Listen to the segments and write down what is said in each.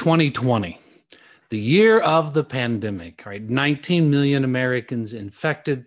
2020, the year of the pandemic, right? 19 million Americans infected,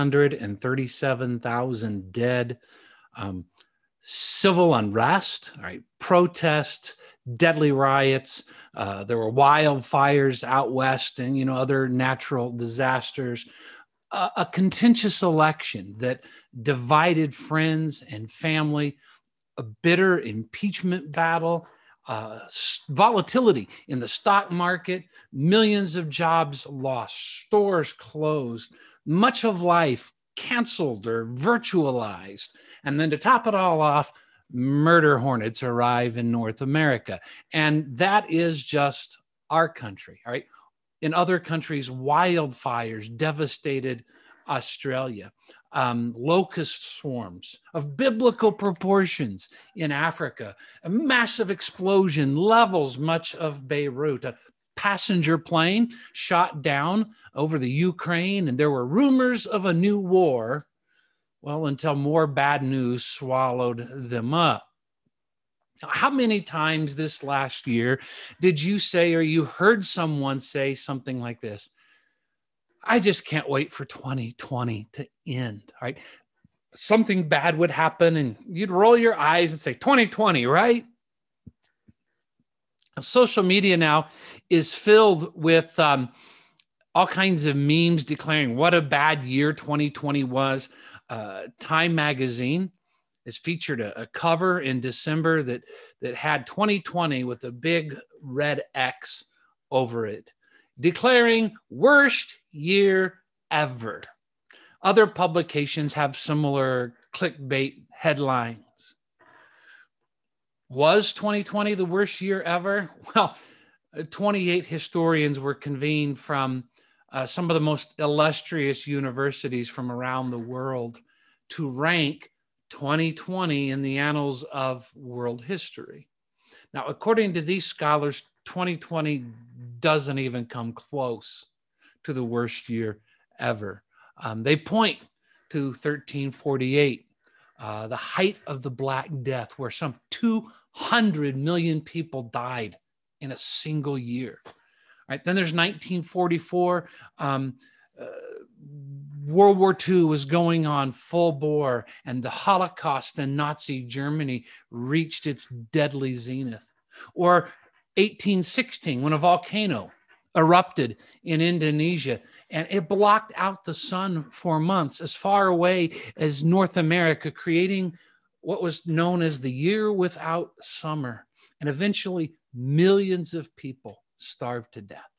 337,000 dead, um, civil unrest, right? Protests, deadly riots. There were wildfires out west and, other natural disasters. A contentious election that divided friends and family, a bitter impeachment battle, volatility in the stock market, millions of jobs lost, stores closed, much of life canceled or virtualized. And then to top it all off, murder hornets arrive in North America. And that is just our country, all right? In other countries, wildfires devastated Australia. Locust swarms of biblical proportions in Africa. A massive explosion levels much of Beirut. A passenger plane shot down over the Ukraine, and there were rumors of a new war, well, until more bad news swallowed them up. How many times this last year did you say, or you heard someone say something like this? I just can't wait for 2020 to end, right? Something bad would happen and you'd roll your eyes and say, 2020, right? Social media now is filled with all kinds of memes declaring what a bad year 2020 was. Time magazine has featured a cover in December that had 2020 with a big red X over it, declaring worst year ever. Other publications have similar clickbait headlines. Was 2020 the worst year ever? Well, 28 historians were convened from some of the most illustrious universities from around the world to rank 2020 in the annals of world history. Now, according to these scholars, 2020 doesn't even come close to the worst year ever. They point to 1348, the height of the Black Death, where some 200 million people died in a single year. Right? Then there's 1944. World War II was going on full bore, and the Holocaust in Nazi Germany reached its deadly zenith. Or 1816, when a volcano erupted in Indonesia, and it blocked out the sun for months as far away as North America, creating what was known as the year without summer. And eventually, millions of people starved to death.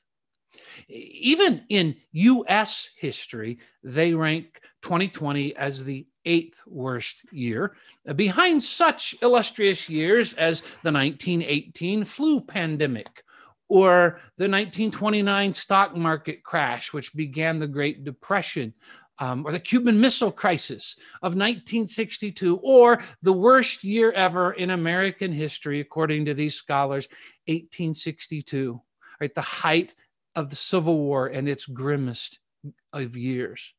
Even in U.S. history, they rank 2020 as the 8th worst year, behind such illustrious years as the 1918 flu pandemic or the 1929 stock market crash, which began the Great Depression, or the Cuban Missile Crisis of 1962, or the worst year ever in American history, according to these scholars, 1862, right? The height of the Civil War and its grimmest of years.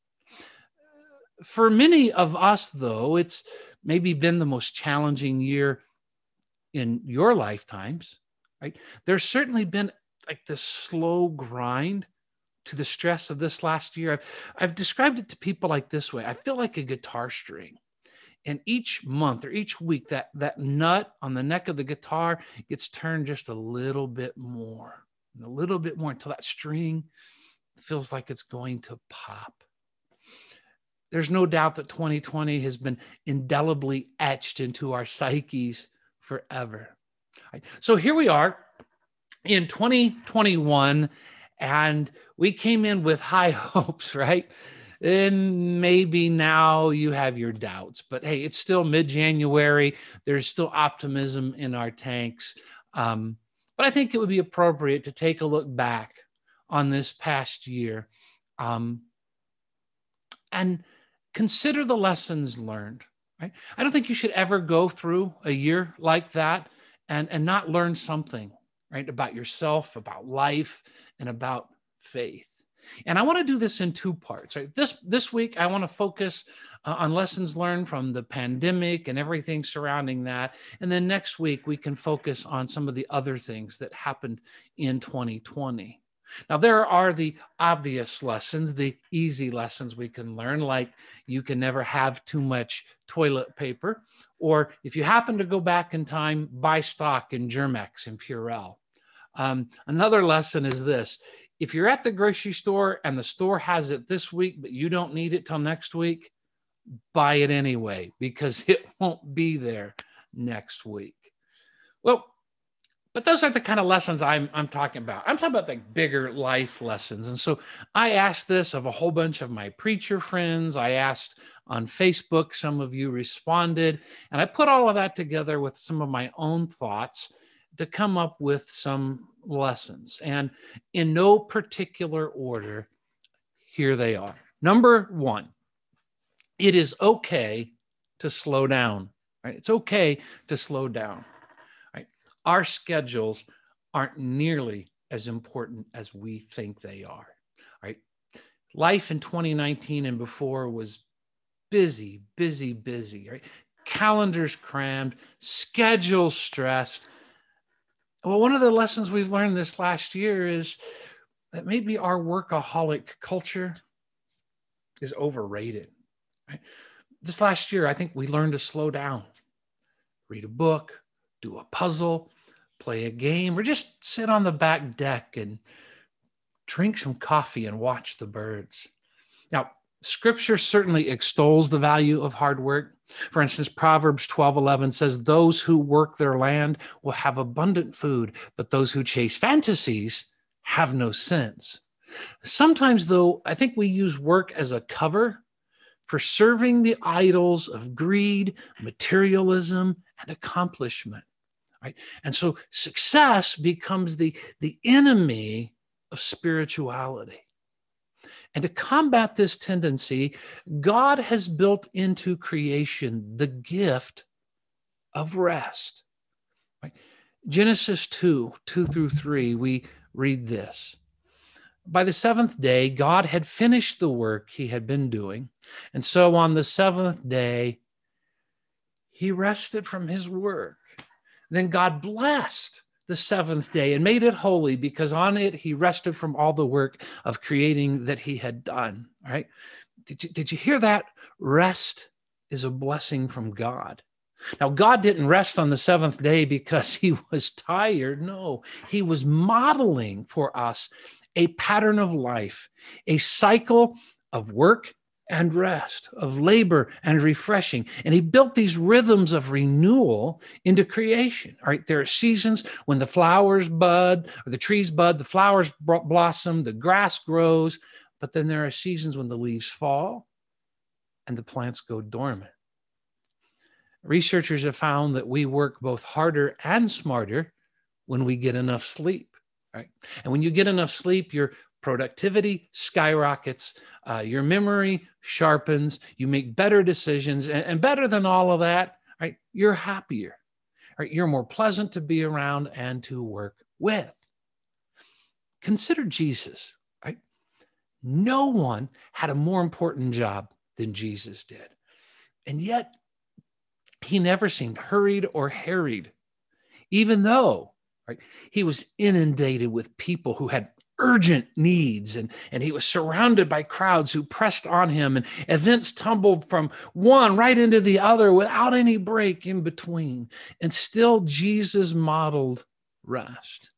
For many of us, though, it's maybe been the most challenging year in your lifetimes, right? There's certainly been like this slow grind to the stress of this last year. I've described it to people like this way. I feel like a guitar string. And each month or each week, that nut on the neck of the guitar gets turned just a little bit more and a little bit more until that string feels like it's going to pop. There's no doubt that 2020 has been indelibly etched into our psyches forever. Right? So here we are in 2021, and we came in with high hopes, right? And maybe now you have your doubts, but hey, it's still mid-January. There's still optimism in our tanks. But I think it would be appropriate to take a look back on this past year and consider the lessons learned, right? I don't think you should ever go through a year like that and not learn something, right, about yourself, about life, and about faith. And I want to do this in two parts. Right? This week, I want to focus on lessons learned from the pandemic and everything surrounding that. And then next week, we can focus on some of the other things that happened in 2020. Now, there are the obvious lessons, the easy lessons we can learn, like you can never have too much toilet paper, or if you happen to go back in time, buy stock in Germex and Purell. Another lesson is this: if you're at the grocery store and the store has it this week, but you don't need it till next week, buy it anyway, because it won't be there next week. Well, but those aren't the kind of lessons I'm talking about. I'm talking about like bigger life lessons. And so I asked this of a whole bunch of my preacher friends. I asked on Facebook, some of you responded, and I put all of that together with some of my own thoughts to come up with some lessons. And in no particular order, here they are. Number one, it is okay to slow down. Right? It's okay to slow down. Right? Our schedules aren't nearly as important as we think they are. Right? Life in 2019 and before was busy, busy, busy. Right? Calendars crammed, schedules stressed. Well, one of the lessons we've learned this last year is that maybe our workaholic culture is overrated. Right? This last year, I think we learned to slow down, read a book, do a puzzle, play a game, or just sit on the back deck and drink some coffee and watch the birds. Now, Scripture certainly extols the value of hard work. For instance, Proverbs 12:11 says, those who work their land will have abundant food, but those who chase fantasies have no sense. Sometimes, though, I think we use work as a cover for serving the idols of greed, materialism, and accomplishment. Right? And so success becomes the enemy of spirituality. And to combat this tendency, God has built into creation the gift of rest. Right? Genesis 2:2-3, we read this. By the seventh day, God had finished the work he had been doing. And so on the seventh day, he rested from his work. Then God blessed the seventh day and made it holy, because on it he rested from all the work of creating that he had done. All right. Did you hear that? Rest is a blessing from God. Now, God didn't rest on the seventh day because he was tired. No, he was modeling for us a pattern of life, a cycle of work and rest, of labor and refreshing. And he built these rhythms of renewal into creation. All right, there are seasons when the flowers bud, or the trees bud, the flowers blossom, the grass grows, but then there are seasons when the leaves fall and the plants go dormant. Researchers have found that we work both harder and smarter when we get enough sleep. Right? And when you get enough sleep, your productivity skyrockets, your memory sharpens, you make better decisions, and better than all of that, right? You're happier, right? You're more pleasant to be around and to work with. Consider Jesus, right? No one had a more important job than Jesus did. And yet, he never seemed hurried or harried, even though, right, he was inundated with people who had urgent needs, and he was surrounded by crowds who pressed on him, and events tumbled from one right into the other without any break in between. And still, Jesus modeled rest.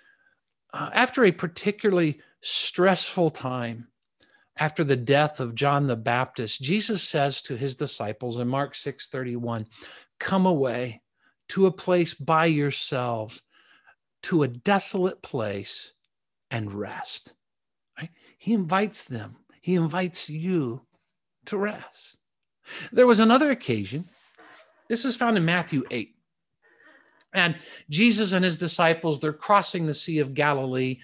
After a particularly stressful time, after the death of John the Baptist, Jesus says to his disciples in Mark 6:31, "Come away to a place by yourselves, to a desolate place, and rest." Right? He invites them. He invites you to rest. There was another occasion. This is found in Matthew 8. And Jesus and his disciples, they're crossing the Sea of Galilee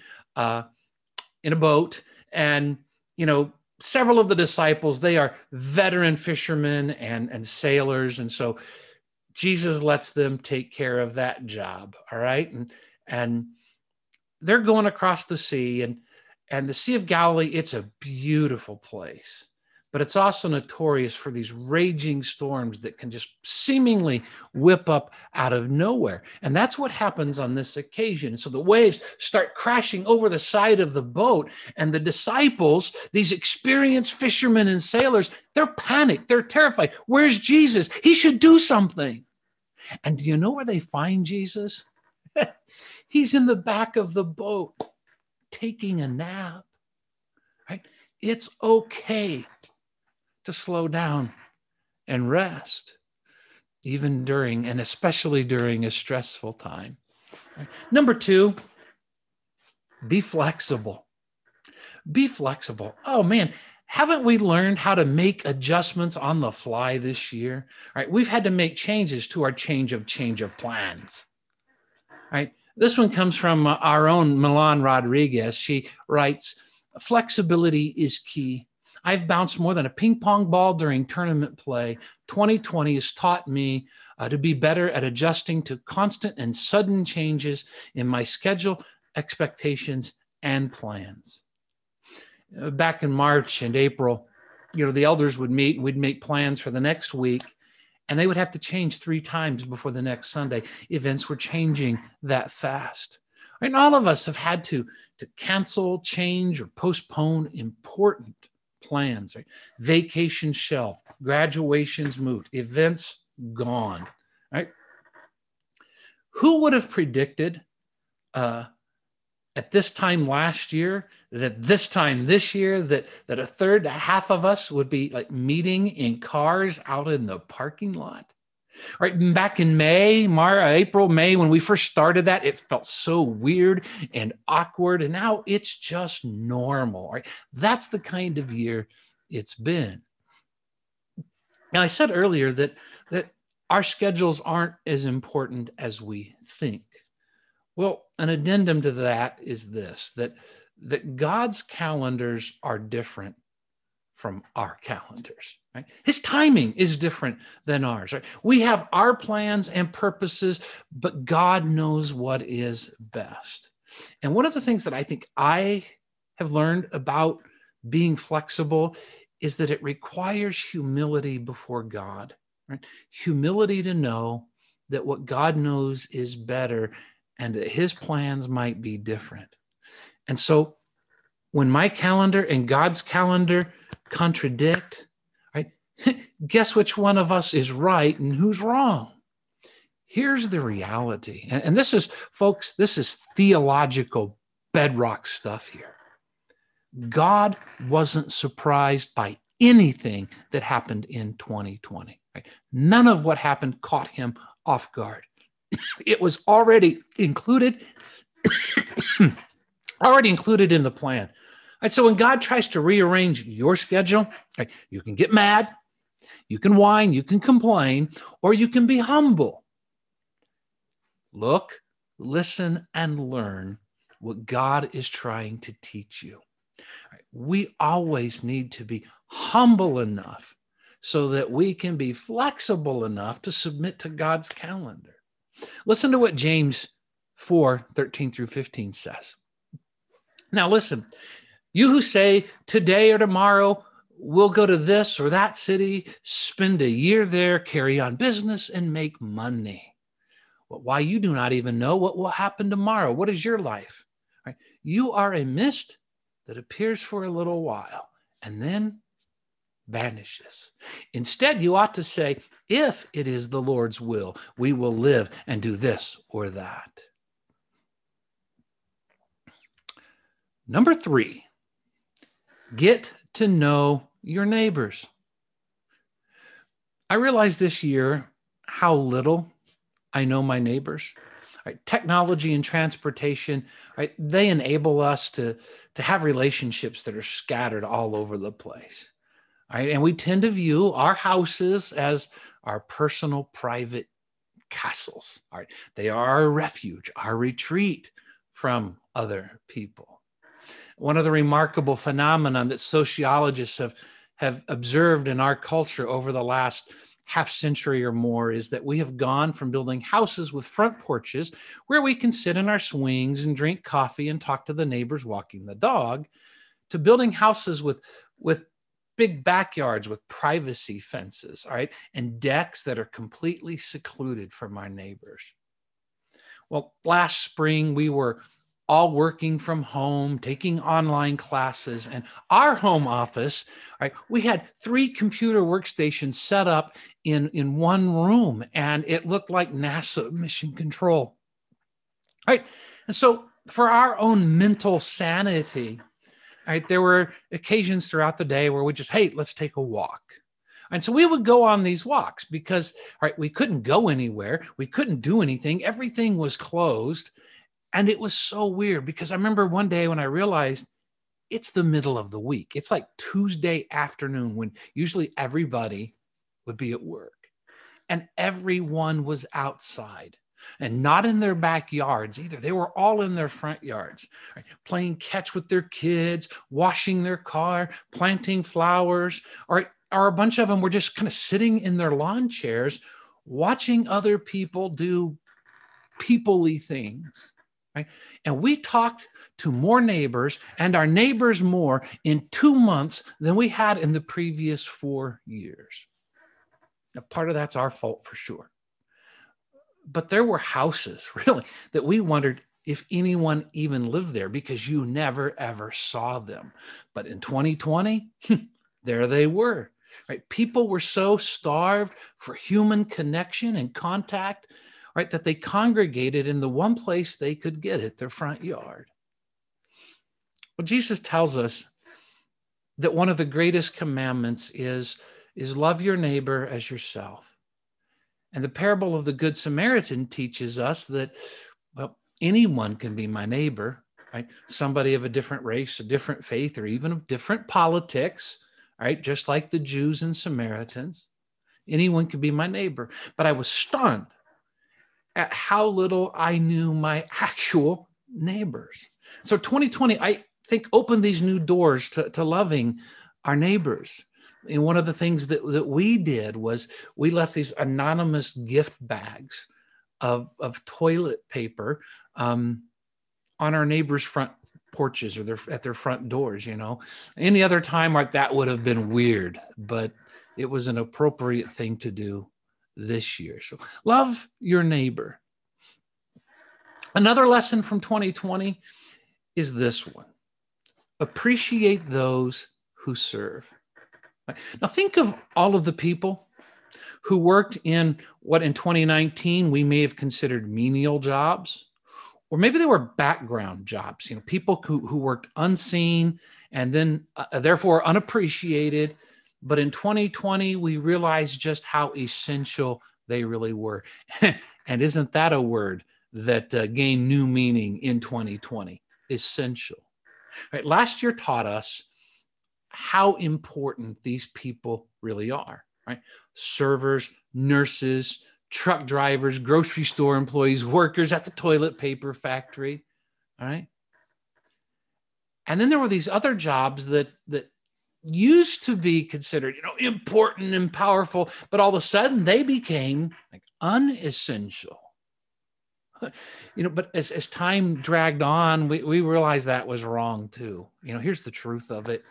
in a boat. And, several of the disciples, they are veteran fishermen and sailors. And so Jesus lets them take care of that job. All right. And they're going across the sea, And the Sea of Galilee, it's a beautiful place, but it's also notorious for these raging storms that can just seemingly whip up out of nowhere. And that's what happens on this occasion. So the waves start crashing over the side of the boat, and the disciples, these experienced fishermen and sailors, they're panicked, they're terrified. Where's Jesus? He should do something. And do you know where they find Jesus? He's in the back of the boat taking a nap, right? It's okay to slow down and rest, even during and especially during a stressful time. Right? Number 2, be flexible. Be flexible. Oh man, haven't we learned how to make adjustments on the fly this year? Right? We've had to make changes to our change of plans. Right? This one comes from our own Milan Rodriguez. She writes, flexibility is key. I've bounced more than a ping pong ball during tournament play. 2020 has taught me to be better at adjusting to constant and sudden changes in my schedule, expectations, and plans. Back in March and April, the elders would meet and we'd make plans for the next week, and they would have to change 3 times before the next Sunday. Events were changing that fast. And all of us have had to cancel, change, or postpone important plans. Right? Vacation shelved, graduations moved, events gone. Right? Who would have predicted at this time last year, that at this time this year, that a third, half of us would be like meeting in cars out in the parking lot? Right? Back in April, May, when we first started that, it felt so weird and awkward. And now it's just normal. Right? That's the kind of year it's been. Now, I said earlier that our schedules aren't as important as we think. Well, an addendum to that is this, that God's calendars are different from our calendars, right? His timing is different than ours, right? We have our plans and purposes, but God knows what is best. And one of the things that I think I have learned about being flexible is that it requires humility before God, right? Humility to know that what God knows is better and that his plans might be different. And so when my calendar and God's calendar contradict, right, guess which one of us is right and who's wrong? Here's the reality. And this is, folks, this is theological bedrock stuff here. God wasn't surprised by anything that happened in 2020. Right? None of what happened caught him off guard. It was already included, in the plan. And so when God tries to rearrange your schedule, you can get mad, you can whine, you can complain, or you can be humble. Look, listen, and learn what God is trying to teach you. We always need to be humble enough so that we can be flexible enough to submit to God's calendar. Listen to what James 4:13-15 says. Now listen, you who say today or tomorrow we'll go to this or that city, spend a year there, carry on business, and make money. Well, why you do not even know what will happen tomorrow. What is your life? Right? You are a mist that appears for a little while and then vanishes. Instead, you ought to say, if it is the Lord's will, we will live and do this or that. Number 3, get to know your neighbors. I realized this year how little I know my neighbors. Right? Technology and transportation, right? They enable us to have relationships that are scattered all over the place. Right? And we tend to view our houses as our personal private castles. Right? They are our refuge, our retreat from other people. One of the remarkable phenomena that sociologists have observed in our culture over the last half century or more is that we have gone from building houses with front porches where we can sit in our swings and drink coffee and talk to the neighbors walking the dog, to building houses with big backyards with privacy fences, all right, and decks that are completely secluded from our neighbors. Well, last spring, we were all working from home, taking online classes, and our home office, right, we had 3 computer workstations set up in one room, and it looked like NASA mission control, right? And so for our own mental sanity, right, there were occasions throughout the day where we just, hey, let's take a walk. And so we would go on these walks because, right, we couldn't go anywhere. We couldn't do anything. Everything was closed. And it was so weird because I remember one day when I realized it's the middle of the week. It's like Tuesday afternoon when usually everybody would be at work. And everyone was outside and not in their backyards either. They were all in their front yards, right, playing catch with their kids, washing their car, planting flowers, or a bunch of them were just kind of sitting in their lawn chairs, watching other people do people-y things. Right? And we talked to more neighbors and our neighbors more in 2 months than we had in the previous 4 years. Now, part of that's our fault for sure. But there were houses really that we wondered if anyone even lived there because you never, ever saw them. But in 2020, there they were. Right? People were so starved for human connection and contact, right, that they congregated in the one place they could get it, their front yard. Well, Jesus tells us that one of the greatest commandments is love your neighbor as yourself. And the parable of the Good Samaritan teaches us that, well, anyone can be my neighbor, right? Somebody of a different race, a different faith, or even of different politics, right? Just like the Jews and Samaritans. Anyone can be my neighbor. But I was stunned at how little I knew my actual neighbors. So 2020, I think, opened these new doors to loving our neighbors. And one of the things that we did was we left these anonymous gift bags of toilet paper on our neighbors' front porches or at their front doors, you know. Any other time, that would have been weird, but it was an appropriate thing to do this year. So love your neighbor. Another lesson from 2020 is this one. Appreciate those who serve. Now think of all of the people who worked in what in 2019 we may have considered menial jobs, or maybe they were background jobs, you know, people who worked unseen and then therefore unappreciated. But in 2020, we realized just how essential they really were. And isn't that a word that gained new meaning in 2020? Essential. Right? Last year taught us how important these people really are, right? Servers, nurses, truck drivers, grocery store employees, workers at the toilet paper factory, all right? And then there were these other jobs that used to be considered, you know, important and powerful, but all of a sudden they became like unessential. You know, but as time dragged on, we realized that was wrong too. You know, here's the truth of it.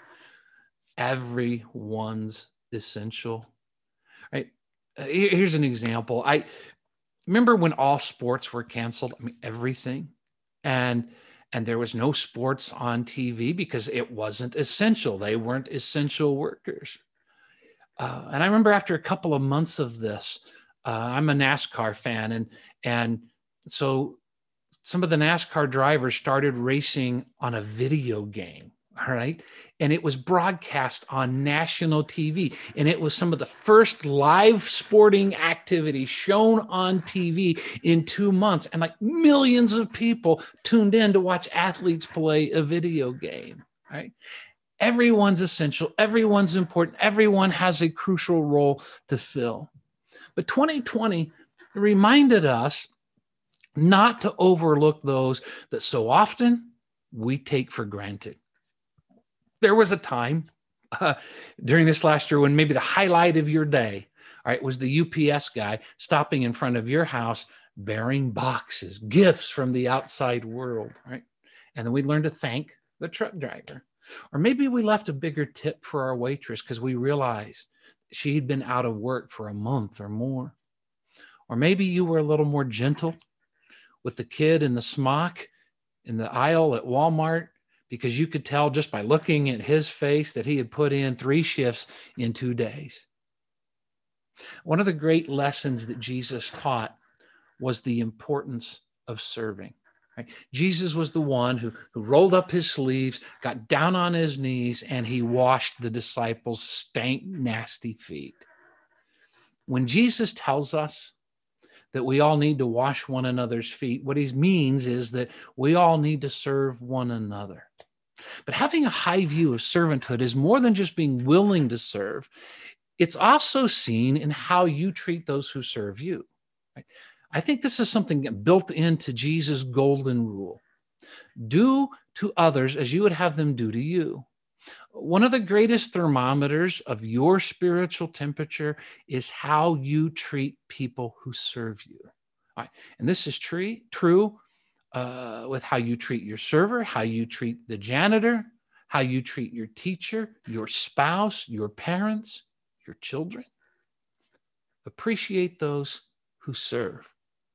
Everyone's essential, right? Here's an example. I remember when all sports were canceled, I mean, everything. And there was no sports on TV because it wasn't essential. They weren't essential workers. And I remember after a couple of months of this, I'm a NASCAR fan. And so some of the NASCAR drivers started racing on a video game. All right. And it was broadcast on national TV. And it was some of the first live sporting activity shown on TV in 2 months. And like millions of people tuned in to watch athletes play a video game. Right. Everyone's essential. Everyone's important. Everyone has a crucial role to fill. But 2020 reminded us not to overlook those that so often we take for granted. There was a time during this last year when maybe the highlight of your day, all right, was the UPS guy stopping in front of your house bearing boxes, gifts from the outside world, right? And then we learned to thank the truck driver. Or maybe we left a bigger tip for our waitress because we realized she'd been out of work for a month or more. Or maybe you were a little more gentle with the kid in the smock in the aisle at Walmart because you could tell just by looking at his face that he had put in 3 shifts in 2 days. One of the great lessons that Jesus taught was the importance of serving. Right? Jesus was the one who rolled up his sleeves, got down on his knees, and he washed the disciples' stank, nasty feet. When Jesus tells us that we all need to wash one another's feet, what he means is that we all need to serve one another. But having a high view of servanthood is more than just being willing to serve. It's also seen in how you treat those who serve you. Right? I think this is something built into Jesus' golden rule. Do to others as you would have them do to you. One of the greatest thermometers of your spiritual temperature is how you treat people who serve you. All right. And this is true with how you treat your server, how you treat the janitor, how you treat your teacher, your spouse, your parents, your children. Appreciate those who serve.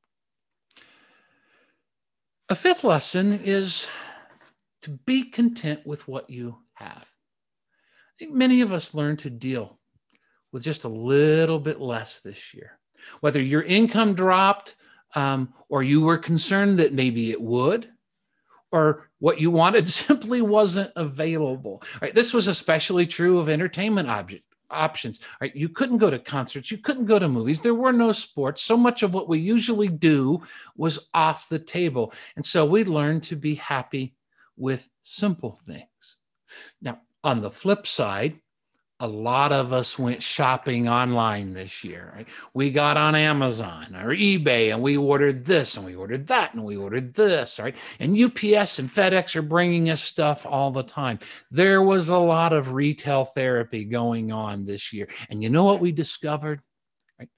A 5th lesson is to be content with what you have. I think many of us learn to deal with just a little bit less this year. Whether your income dropped or you were concerned that maybe it would, or what you wanted simply wasn't available. Right? This was especially true of entertainment options. Right? You couldn't go to concerts. You couldn't go to movies. There were no sports. So much of what we usually do was off the table. And so we learned to be happy with simple things. Now, on the flip side, a lot of us went shopping online this year. Right? We got on Amazon or eBay and we ordered this and we ordered that and we ordered this. Right? And UPS and FedEx are bringing us stuff all the time. There was a lot of retail therapy going on this year. And you know what we discovered? Right?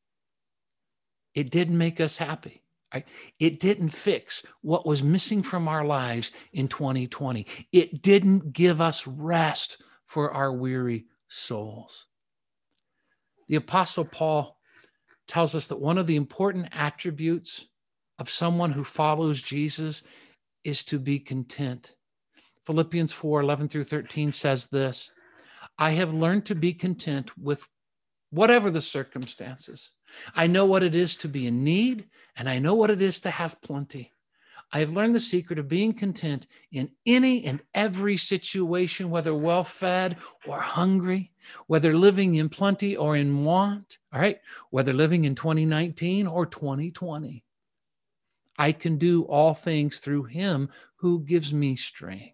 It didn't make us happy. Right? It didn't fix what was missing from our lives in 2020. It didn't give us rest for our weary souls. The Apostle Paul tells us that one of the important attributes of someone who follows Jesus is to be content. Philippians 4:11-13 says this, I have learned to be content with whatever the circumstances. I know what it is to be in need, and I know what it is to have plenty. I have learned the secret of being content in any and every situation, whether well-fed or hungry, whether living in plenty or in want, all right, whether living in 2019 or 2020. I can do all things through him who gives me strength.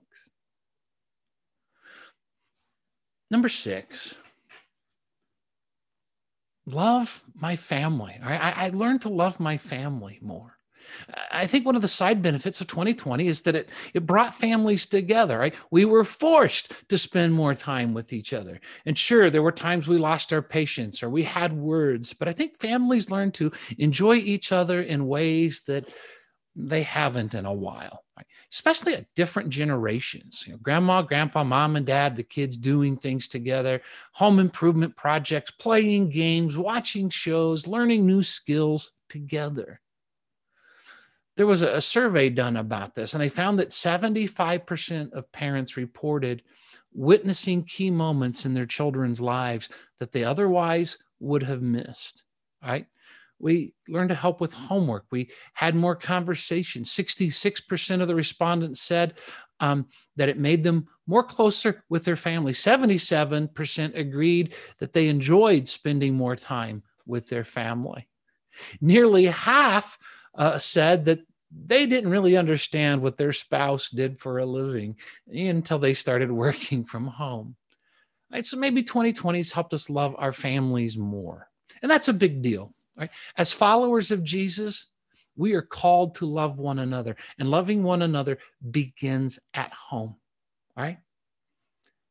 Number 6, love my family. All right? I learned to love my family more. I think one of the side benefits of 2020 is that it brought families together, right? We were forced to spend more time with each other. And sure, there were times we lost our patience or we had words, but I think families learned to enjoy each other in ways that they haven't in a while, right? Especially at different generations. Grandma, grandpa, mom and dad, the kids doing things together, home improvement projects, playing games, watching shows, learning new skills together. There was a survey done about this, and they found that 75% of parents reported witnessing key moments in their children's lives that they otherwise would have missed, right? We learned to help with homework. We had more conversations. 66% of the respondents said that it made them more closer with their family. 77% agreed that they enjoyed spending more time with their family. Nearly half said that they didn't really understand what their spouse did for a living until they started working from home. Right? So maybe 2020 has helped us love our families more. And that's a big deal. Right? As followers of Jesus, we are called to love one another, and loving one another begins at home. Right?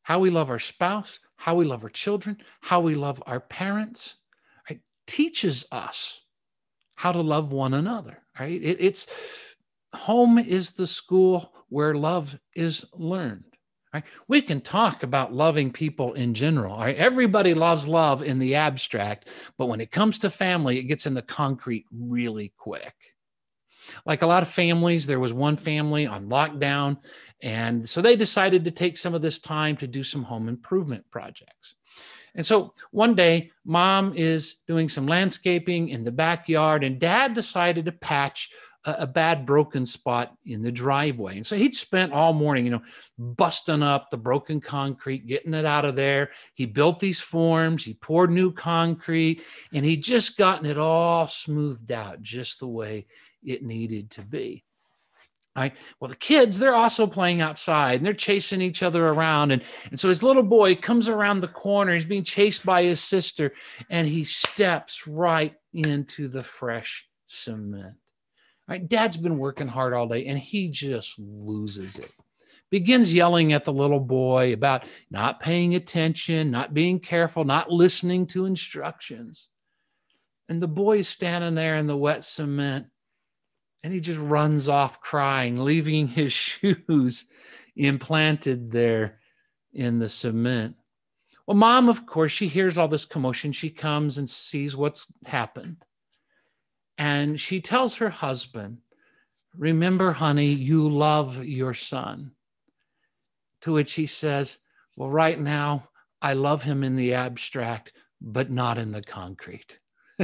how we love our spouse, how we love our children, how we love our parents, right? Teaches us how to love one another, right? It's home is the school where love is learned. Right? We can talk about loving people in general. Right? Everybody loves love in the abstract, but when it comes to family, it gets in the concrete really quick. Like a lot of families, there was one family on lockdown, and so they decided to take some of this time to do some home improvement projects. And so one day, mom is doing some landscaping in the backyard, and dad decided to patch a bad broken spot in the driveway. And so he'd spent all morning, busting up the broken concrete, getting it out of there. He built these forms, he poured new concrete, and he'd just gotten it all smoothed out just the way it needed to be. Right. Well, the kids, they're also playing outside and they're chasing each other around. And so his little boy comes around the corner. He's being chased by his sister and he steps right into the fresh cement. Right. Dad's been working hard all day and he just loses it. Begins yelling at the little boy about not paying attention, not being careful, not listening to instructions. And the boy is standing there in the wet cement. And he just runs off crying, leaving his shoes implanted there in the cement. Well, mom, of course, she hears all this commotion. She comes and sees what's happened. And she tells her husband, remember, honey, you love your son. To which he says, well, right now, I love him in the abstract, but not in the concrete.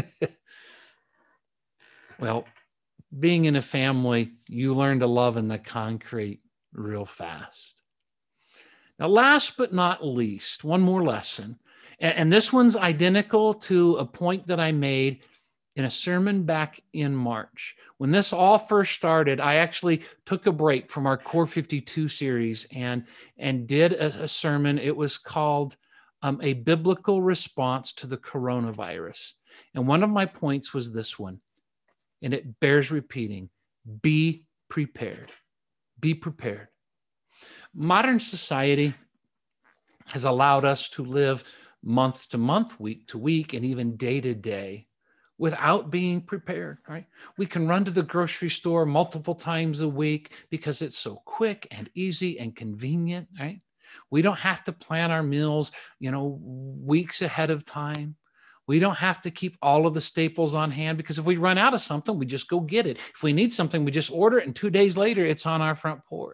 Well, being in a family, you learn to love in the concrete real fast. Now, last but not least, one more lesson. And this one's identical to a point that I made in a sermon back in March. When this all first started, I actually took a break from our Core 52 series and did a sermon. It was called A Biblical Response to the Coronavirus. And one of my points was this one. And it bears repeating, be prepared. Be prepared. Modern society has allowed us to live month to month, week to week, and even day to day without being prepared, right? We can run to the grocery store multiple times a week because it's so quick and easy and convenient, right? We don't have to plan our meals, weeks ahead of time. We don't have to keep all of the staples on hand because if we run out of something, we just go get it. If we need something, we just order it, and 2 days later, it's on our front porch.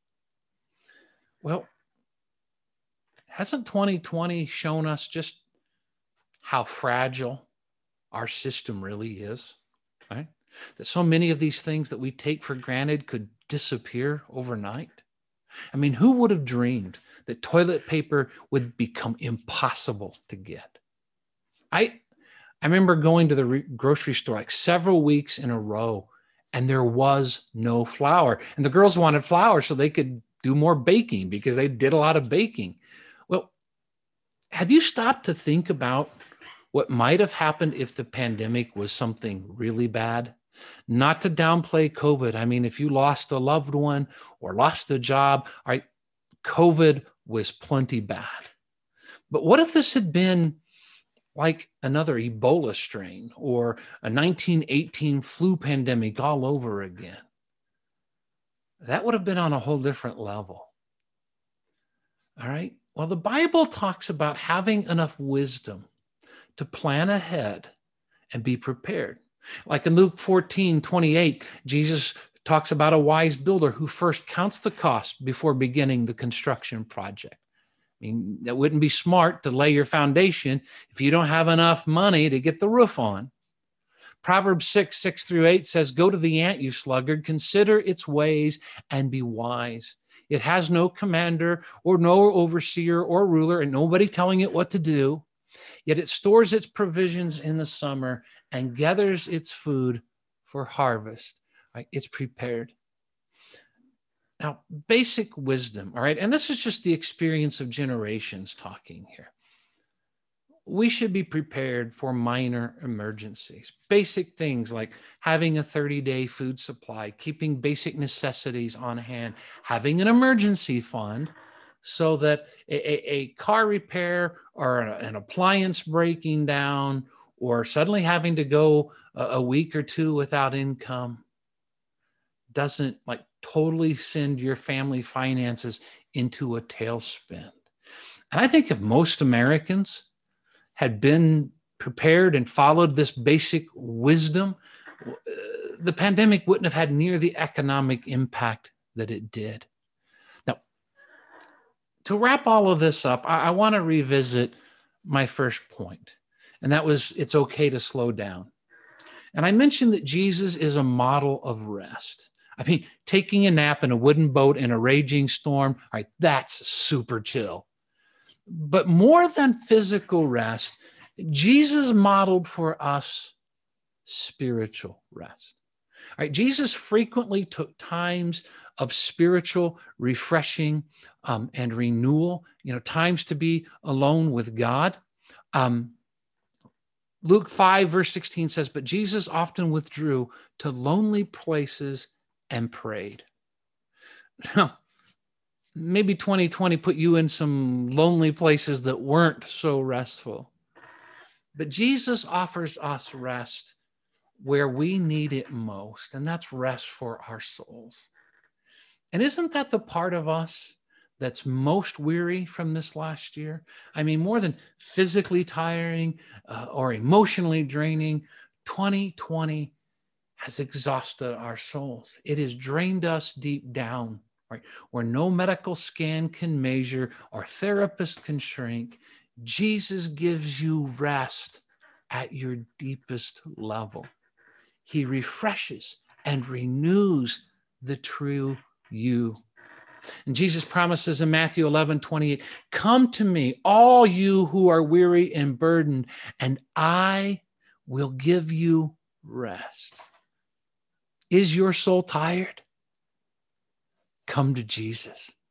Well, hasn't 2020 shown us just how fragile our system really is, right? That so many of these things that we take for granted could disappear overnight. I mean, who would have dreamed that toilet paper would become impossible to get? I remember going to the grocery store like several weeks in a row, and there was no flour. And the girls wanted flour so they could do more baking because they did a lot of baking. Well, have you stopped to think about what might have happened if the pandemic was something really bad? Not to downplay COVID. I mean, if you lost a loved one or lost a job, all right, COVID was plenty bad. But what if this had been like another Ebola strain or a 1918 flu pandemic all over again? That would have been on a whole different level. All right. Well, the Bible talks about having enough wisdom to plan ahead and be prepared. Like in Luke 14:28, Jesus talks about a wise builder who first counts the cost before beginning the construction project. I mean, that wouldn't be smart to lay your foundation if you don't have enough money to get the roof on. Proverbs 6:6-8 says, go to the ant, you sluggard, consider its ways and be wise. It has no commander or no overseer or ruler and nobody telling it what to do. Yet it stores its provisions in the summer and gathers its food for harvest. Right? It's prepared. Now, basic wisdom, all right? And this is just the experience of generations talking here. We should be prepared for minor emergencies. Basic things like having a 30-day food supply, keeping basic necessities on hand, having an emergency fund so that a car repair or an appliance breaking down or suddenly having to go a week or two without income doesn't like totally send your family finances into a tailspin. And I think if most Americans had been prepared and followed this basic wisdom, the pandemic wouldn't have had near the economic impact that it did. Now, to wrap all of this up, I want to revisit my first point, and that was it's okay to slow down. And I mentioned that Jesus is a model of rest. I mean, taking a nap in a wooden boat in a raging storm, all right, that's super chill. But more than physical rest, Jesus modeled for us spiritual rest. All right, Jesus frequently took times of spiritual refreshing and renewal, times to be alone with God. Luke 5, verse 16 says, but Jesus often withdrew to lonely places and prayed. Now, maybe 2020 put you in some lonely places that weren't so restful. But Jesus offers us rest where we need it most, and that's rest for our souls. And isn't that the part of us that's most weary from this last year? I mean, more than physically tiring or emotionally draining, 2020 has exhausted our souls. It has drained us deep down, right? Where no medical scan can measure or therapist can shrink. Jesus gives you rest at your deepest level. He refreshes and renews the true you. And Jesus promises in Matthew 11:28, come to me, all you who are weary and burdened, and I will give you rest. Is your soul tired? Come to Jesus.